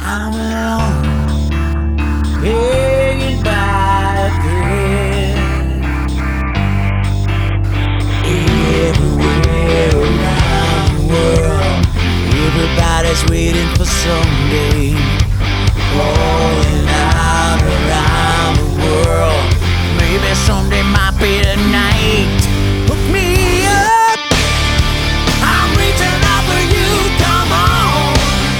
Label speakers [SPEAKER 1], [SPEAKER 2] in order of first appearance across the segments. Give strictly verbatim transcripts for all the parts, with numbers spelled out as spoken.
[SPEAKER 1] I'm alone, hanging by a thread. Everywhere around the world, everybody's waiting for someday. Calling out around the world, maybe someday might be the night. Hook me up, I'm reaching out for you, come on.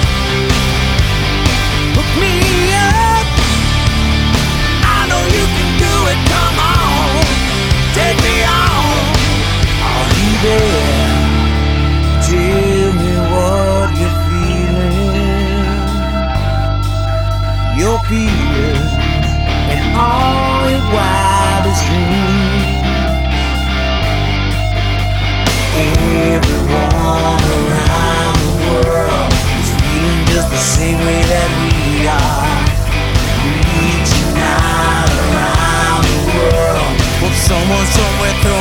[SPEAKER 1] Hook me up, I know you can do it, come on. Take me on, are you there? Tell me what you're feeling. Your fears and all your wildest dreams. Everyone around the world is feeling just the same way that we are. Reaching out around the world, will someone somewhere throw